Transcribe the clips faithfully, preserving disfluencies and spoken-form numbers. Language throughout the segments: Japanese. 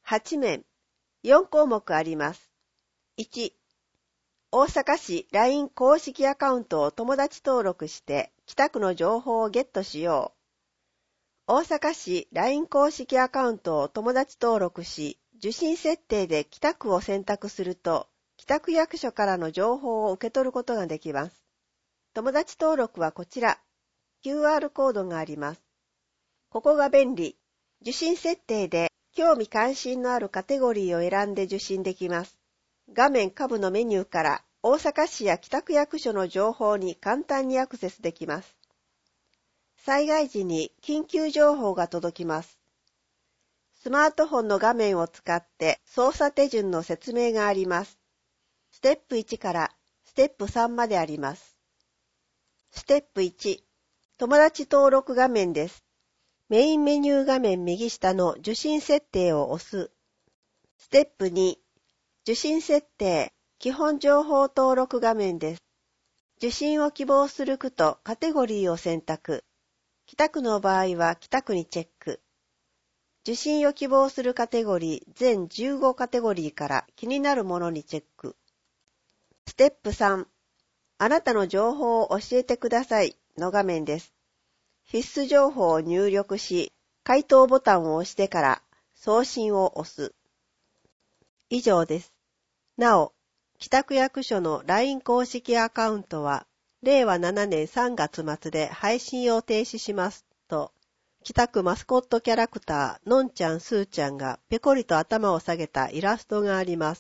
はちめん、よんこうもくあります。いち、大阪市 ライン 公式アカウントを友達登録して北区の情報をゲットしよう。大阪市 ライン 公式アカウントを友達登録し、受信設定で北区を選択すると、北区役所からの情報を受け取ることができます。友達登録はこちら、キューアール コードがあります。ここが便利。受信設定で興味関心のあるカテゴリーを選んで受信できます。画面下部のメニューから大阪市や北区役所の情報に簡単にアクセスできます。災害時に緊急情報が届きます。スマートフォンの画面を使って操作手順の説明があります。ステップいちからステップさんまであります。ステップいち、友達登録画面です。メインメニュー画面右下の受信設定を押す。ステップに、受信設定、基本情報登録画面です。受信を希望する区とカテゴリーを選択。北区の場合は北区にチェック。受信を希望するカテゴリー全じゅうごカテゴリーから気になるものにチェック。ステップさん、あなたの情報を教えてくださいの画面です。必須情報を入力し、回答ボタンを押してから送信を押す。以上です。なお、北区役所の ライン 公式アカウントは、れいわななねんさんがつ末で配信を停止しますと、北区マスコットキャラクター、のんちゃんすーちゃんがぺこりと頭を下げたイラストがあります。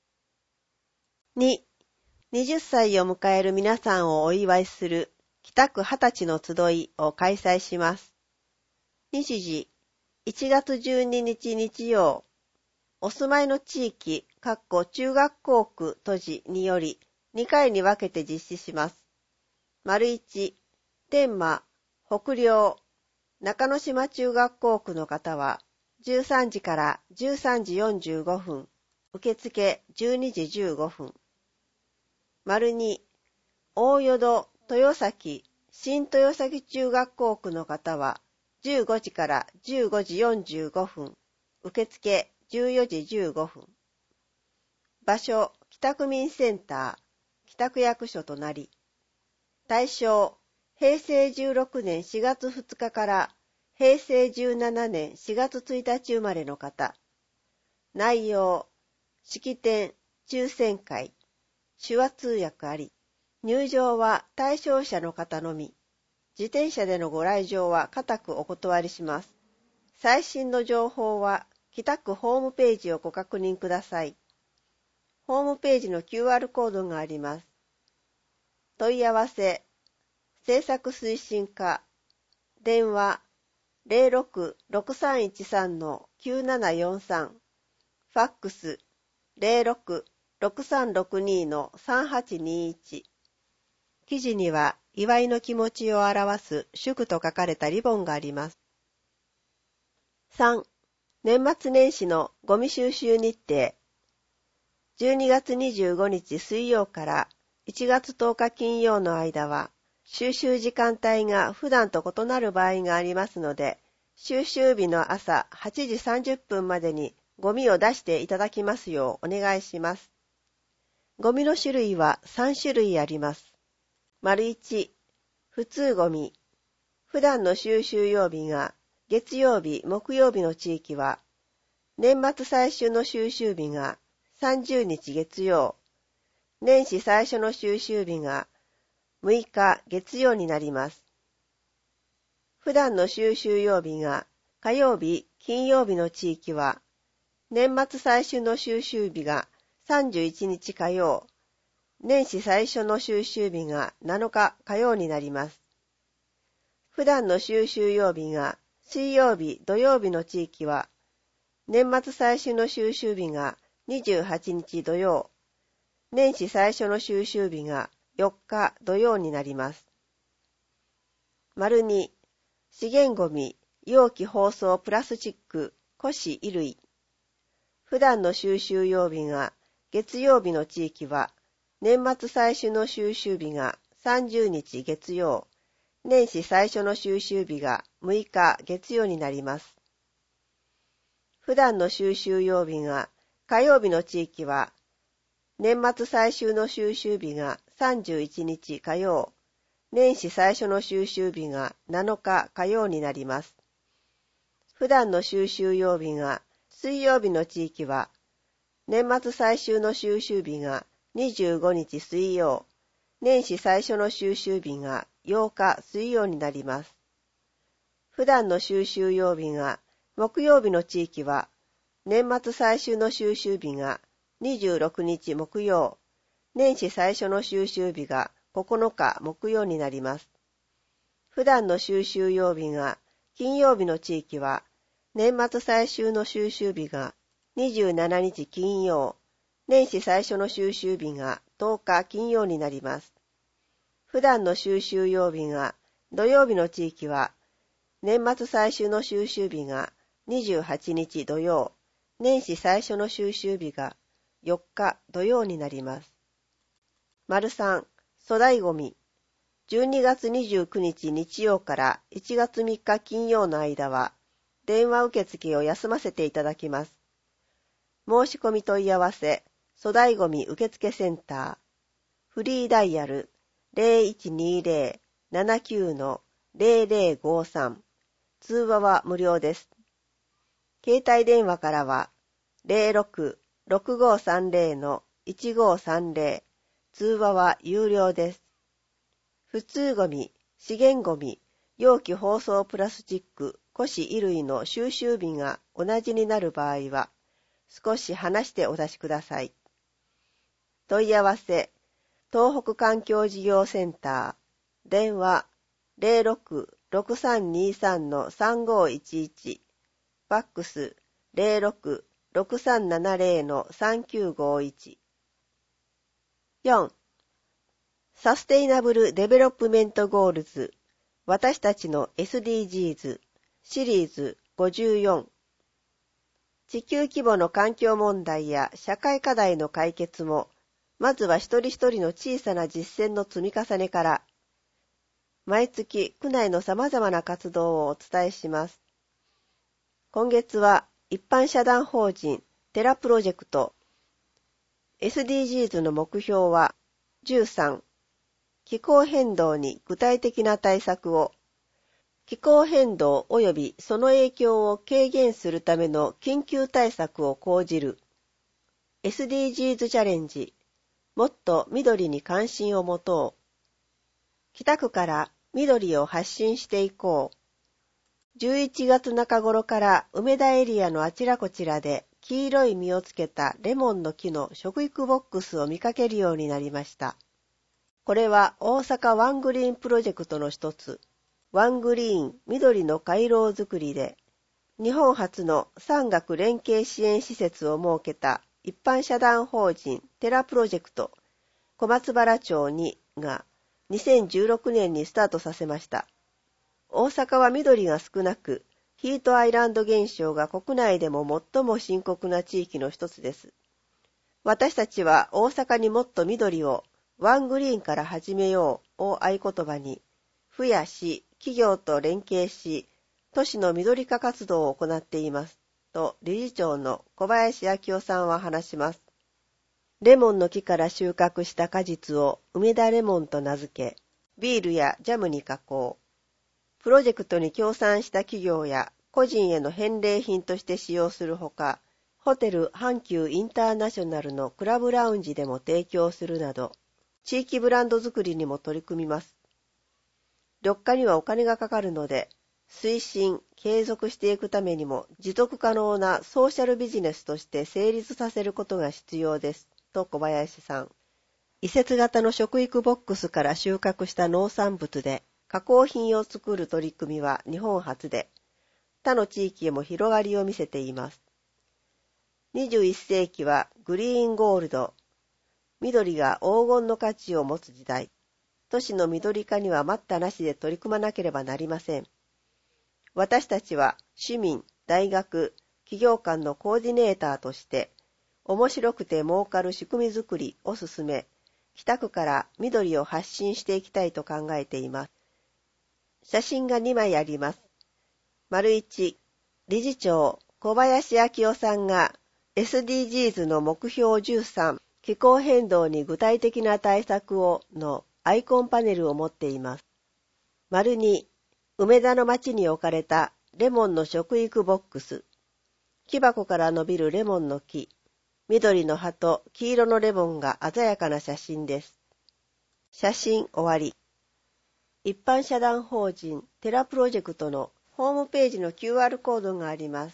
に、はたちを迎える皆さんをお祝いする北区はたちの集いを開催します。日時、いちがつじゅうににち日曜、お住まいの地域、中学校区都市によりにかいに分けて実施します。丸いち、天満、北陵、中之島中学校区の方はじゅうさんじからじゅうさんじよんじゅうごふん、受付じゅうにじじゅうごふん。丸に、大淀、豊崎、新豊崎中学校区の方はじゅうごじからじゅうごじよんじゅうごふん、受付じゅうよじじゅうごふん。場所、北区民センター、北区役所となり、対象、へいせいじゅうろくねんしがつふつかからへいせいじゅうななねんしがつついたち生まれの方。内容、式典、抽選会、手話通訳あり。入場は対象者の方のみ。自転車でのご来場は固くお断りします。最新の情報は北区ホームページをご確認ください。ホームページの キューアール コードがあります。問い合わせ、政策推進課、電話 ゼロろく ろくさんいちさん きゅうななよんさん、ファックス ゼロろく ろくさんろくに さんはちにいち。記事には祝いの気持ちを表す祝と書かれたリボンがあります。さん、年末年始のゴミ収集日程。じゅうにがつにじゅうごにち水曜からいちがつとおか金曜の間は、収集時間帯が普段と異なる場合がありますので、収集日の朝はちじさんじゅっぷんまでにゴミを出していただきますようお願いします。ゴミの種類はさんしゅるいあります。丸いち、普通ゴミ。普段の収集曜日が月曜日、木曜日の地域は、年末最終の収集日がさんじゅうにち月曜、年始最初の収集日がむいか月曜になります。普段の収集曜日が火曜日、金曜日の地域は、年末最終の収集日がさんじゅういちにち火曜、年始最初の収集日がなのか火曜になります。普段の収集曜日が水曜日、土曜日の地域は、年末最終の収集日がにじゅうはちにち土曜、年始最初の収集日がよっか土曜になります。丸に、資源ゴミ、容器包装プラスチック、古紙衣類。普段の収集曜日が月曜日の地域は、年末最終の収集日がさんじゅうにち月曜、年始最初の収集日がむいか月曜になります。 普段の収集曜日が火曜日の地域は、年末最終の収集日がさんじゅういちにち火曜、年始最初の収集日がなのか火曜になります。普段の収集曜日が水曜日の地域は、年末最終の収集日がにじゅうごにち水曜、年始最初の収集日がようか水曜になります。普段の収集曜日が木曜日の地域は、年末最終の収集日がにじゅうろくにち木曜、年始最初の収集日がここのか木曜になります。普段の収集曜日が金曜日の地域は、年末最終の収集日がにじゅうしちにち金曜、年始最初の収集日がとおか金曜になります。普段の収集曜日が土曜日の地域は、年末最終の収集日がにじゅうはちにち土曜、年始最初の収集日がよっか土曜になります。丸さん、粗大ごみ。じゅうにがつにじゅうくにち日曜からいちがつみっか金曜の間は、電話受付を休ませていただきます。申し込み問い合わせ、粗大ごみ受付センター。フリーダイヤル ゼロいちにゼロ ななきゅう ゼロゼロごさん。通話は無料です。携帯電話からは ゼロろく ろくごさんゼロ いちごさんゼロ。通話は有料です。普通ゴミ、資源ゴミ、容器包装プラスチック、古紙衣類の収集日が同じになる場合は、少し離してお出しください。問い合わせ、東北環境事業センター、電話ゼロろく ろくさんにさん さんごいちいち、ファックスゼロろく ろくさんななゼロ さんきゅうごいち。よん. サステイナブルデベロップメントゴールズ、私たちの エスディージーズ シリーズごじゅうよん。地球規模の環境問題や社会課題の解決も、まずは一人一人の小さな実践の積み重ねから、毎月区内の様々な活動をお伝えします。今月は一般社団法人テラプロジェクト エスディージーズ の目標はじゅうさん、気候変動に具体的な対策を、気候変動及びその影響を軽減するための緊急対策を講じる。エスディージーズ チャレンジ、もっと緑に関心を持とう。北区から緑を発信していこう。じゅういちがつ中頃から梅田エリアのあちらこちらで黄色い実をつけたレモンの木の食育ボックスを見かけるようになりました。これは大阪ワングリーンプロジェクトの一つ、ワングリーン緑の回廊づくりで、日本初の産学連携支援施設を設けた一般社団法人テラプロジェクト小松原町にがにせんじゅうろくねんにスタートさせました。大阪は緑が少なく、ヒートアイランド現象が国内でも最も深刻な地域の一つです。私たちは大阪にもっと緑をワングリーンから始めようを合言葉に、府や市、企業と連携し、都市の緑化活動を行っています。と理事長の小林明夫さんは話します。レモンの木から収穫した果実を梅田レモンと名付け、ビールやジャムに加工。プロジェクトに協賛した企業や個人への返礼品として使用するほか、ホテル阪急インターナショナルのクラブラウンジでも提供するなど、地域ブランド作りにも取り組みます。緑化にはお金がかかるので、推進、継続していくためにも持続可能なソーシャルビジネスとして成立させることが必要です。と小林さん。移設型の食育ボックスから収穫した農産物で加工品を作る取り組みは日本初で、他の地域へも広がりを見せています。にじゅういっせいきはグリーンゴールド、緑が黄金の価値を持つ時代。都市の緑化には待ったなしで取り組まなければなりません。私たちは市民、大学、企業間のコーディネーターとして、面白くて儲かる仕組みづくりを進め、北区から緑を発信していきたいと考えています。写真がにまいあります。丸いち、理事長、 小林明夫さんが エスディージーズ の目標じゅうさん、気候変動に具体的な対策をのアイコンパネルを持っています。丸に、梅田の町に置かれたレモンの食育ボックス。木箱から伸びるレモンの木。緑の葉と黄色のレモンが鮮やかな写真です。写真終わり。一般社団法人テラプロジェクトのホームページの キューアール コードがあります。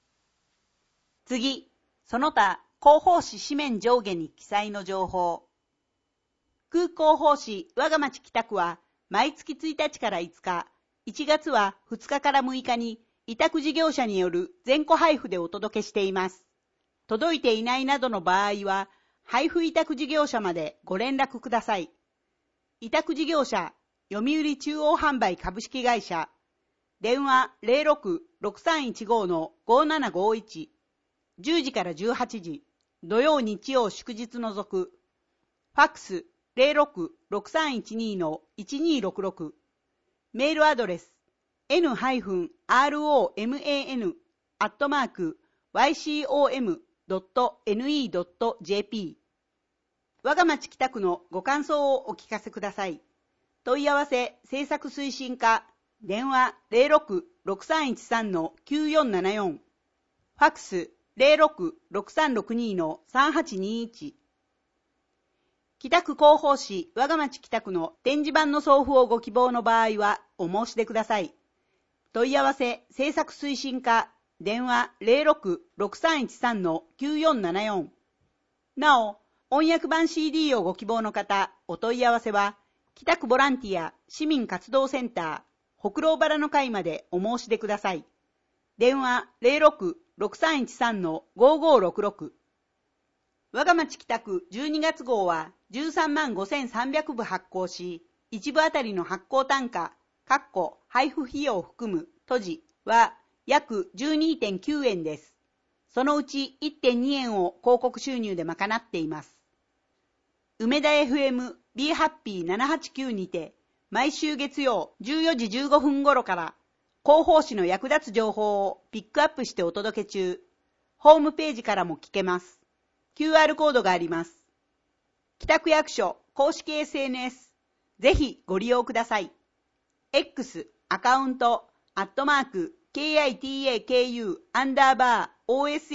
次、その他広報誌紙面上下に記載の情報。空広報誌我が町北区は毎月ついたちからいつか、いちがつはふつかからむいかに委託事業者による全戸配布でお届けしています。届いていないなどの場合は、配布委託事業者までご連絡ください。委託事業者、読売中央販売株式会社、電話 ゼロろく ろくさんいちご のごななごいち、じゅうじからじゅうはちじ、土曜日曜祝日除く、ファックス ゼロろく ろくさんいちに のいちにろくろく、メールアドレス エヌ ロー エム エー エヌ アットマーク ワイシーオーエム ドット エヌイー ドット ジェーピー。我が町北区のご感想をお聞かせください。問い合わせ政策推進課、電話 ゼロろく ろくさんいちさん のきゅうよんななよん、ファックス ゼロろく ろくさんろくに のさんはちにいち。北区広報誌我が町北区の展示板の送付をご希望の場合はお申し出ください。問い合わせ政策推進課、電話 ゼロろく ろくさんいちさん のきゅうよんななよん。なお、音訳版 シーディー をご希望の方、お問い合わせは、北区ボランティア市民活動センター、ほくろうバラの会までお申し出ください。電話 ゼロろく ろくさんいちさん のごごろくろく。我が町北区じゅうにがつ号はじゅうさんまんごせんさんびゃくぶ発行し、いち部あたりの発行単価、括弧配布費用を含む都時は約 じゅうにてんきゅうえんです。そのうち いってんにえんを広告収入で賄っています。梅田 エフエム ビーハッピーななはちきゅうにて毎週月曜じゅうよじじゅうごふん頃から広報誌の役立つ情報をピックアップしてお届け中。ホームページからも聞けます。キューアール コードがあります。北区役所公式 エスエヌエス、ぜひご利用ください。X アカウント、アットマーク、KITAKU アンダーバー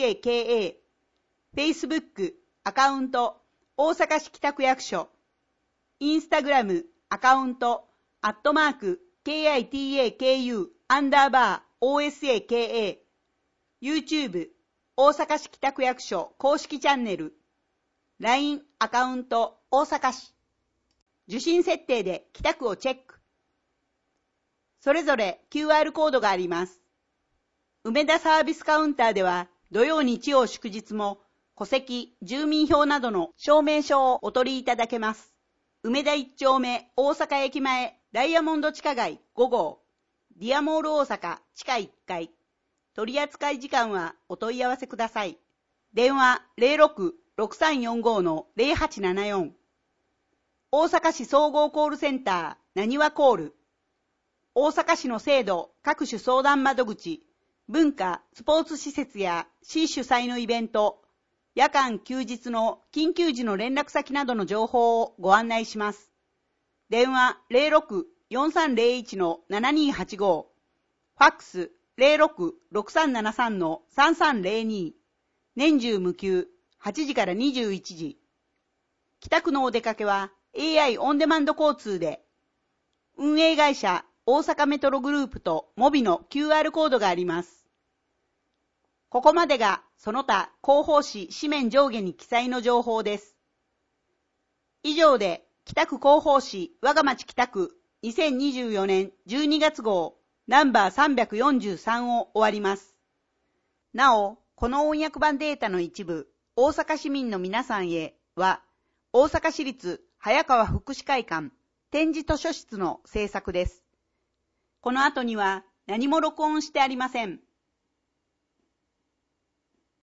OSAKA、Facebook アカウント、大阪市北区役所、インスタグラムアカウント、アットマーク、KITAKU アンダーバー OSAKA、YouTube 大阪市北区役所公式チャンネル、ライン アカウント大阪市、受信設定で北区をチェック。それぞれ キューアール コードがあります。梅田サービスカウンターでは土曜日曜祝日も戸籍、住民票などの証明書をお取りいただけます。梅田一丁目大阪駅前ダイヤモンド地下街ご号、ディアモール大阪地下いっかい。取扱時間はお問い合わせください。電話 ゼロろく ろくさんよんご のゼロはちななよん。大阪市総合コールセンターなにわコール。大阪市の制度各種相談窓口、文化、スポーツ施設や市主催のイベント、夜間休日の緊急時の連絡先などの情報をご案内します。電話 ゼロろく よんさんゼロいち のななにはちご、ファックスゼロろく ろくさんななさん のさんさんゼロに、年中無休はちじからにじゅういちじ。北区のお出かけは エーアイ オンデマンド交通で、運営会社大阪メトログループとモビの キューアール コードがあります。ここまでがその他広報誌紙面上下に記載の情報です。以上で北区広報誌我が町北区にせんにじゅうよねんじゅうにがつ号ナンバーさんびゃくよんじゅうさんを終わります。なお、この音訳版データの一部、大阪市民の皆さんへは、大阪市立早川福祉会館展示図書室の制作です。この後には何も録音してありません。